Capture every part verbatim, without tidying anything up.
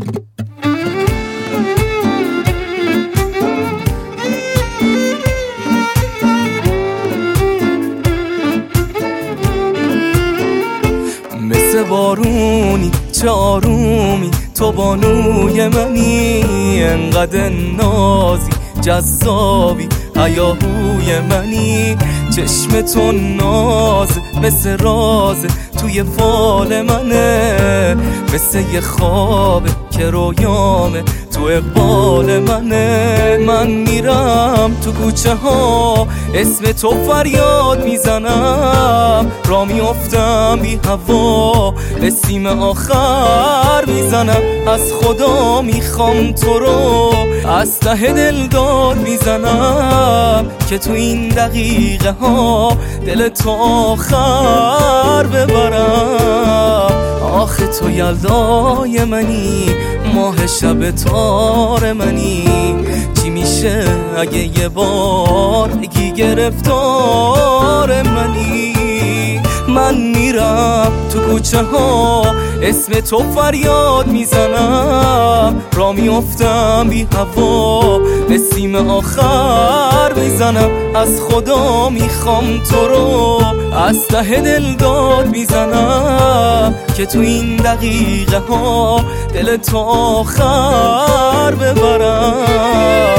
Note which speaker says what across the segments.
Speaker 1: مثل بارونی چه آرومی تو بانوی منی، انقدر نازی جذابی هیاهوی منی. چشم تو ناز مثل راز توی فال منه، مثل یه خوابه که رویامه تو اقبال منه. من میرم تو کوچه ها اسم تو فریاد میزنم، را میافتم بی هوا اسم آخر میزنم. از خدا میخوام تو رو از ته دل داد میزنم که تو این دقیقه ها دل تو آخر ببرم. آخه تو یلدای منی، ماه شب تار منی. چی میشه اگه یه بار بگی گرفتار منی؟ من میرم تو کوچه ها اسم تو فریاد میزنم، را میافتم بی هوا اسم آخر میزنم. از خدا میخوام تو رو از ته دل داد میزنم که تو این دقیقه ها دل تو آخر ببرم.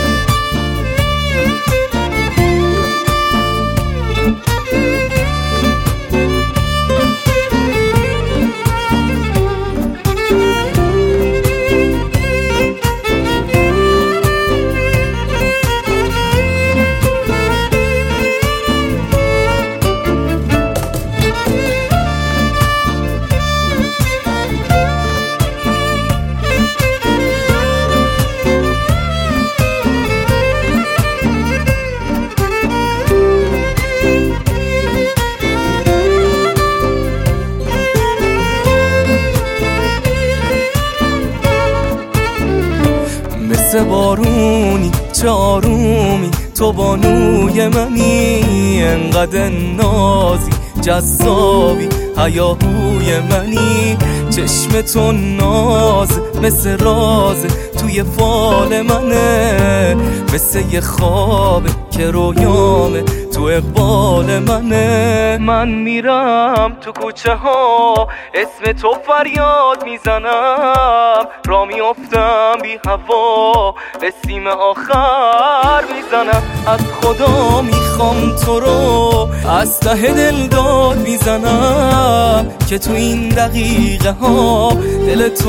Speaker 1: مثل بارونی چه آرومی تو بانوی منی، انقدر نازی جذابی هیاهوی منی. چشم تو ناز مثل راز توی فال منه، مثل یه خوابه که رویامه تو اقبال منه. من میرم تو کوچه ها اسم تو فریاد میزنم، را میافتم بی هوا اسم آخر میزنم. از خدا میخوام تو رو از ته دل داد میزنم که تو این دقیقه ها دل تو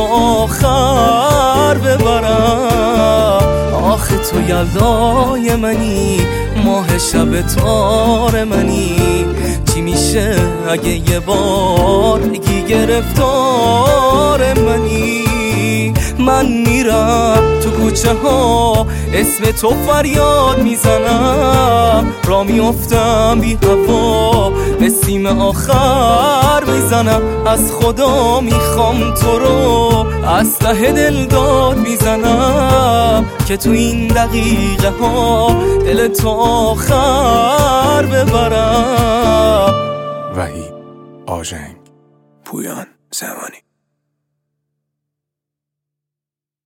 Speaker 1: آخر ببرم. آخه تو یلدای منی، ماه شب تار منی. چی میشه اگه یه بار بگی گرفتار منی؟ من میرم تو کوچه ها اسم تو فریاد میزنم، را میافتم بی هوا اسم آخر میزنم. از خدا میخوام تو رو از ته دل داد میزنم که تو این دقیقه ها دل تو آخر ببرم.
Speaker 2: وحید آژنگ، پویان زمانی.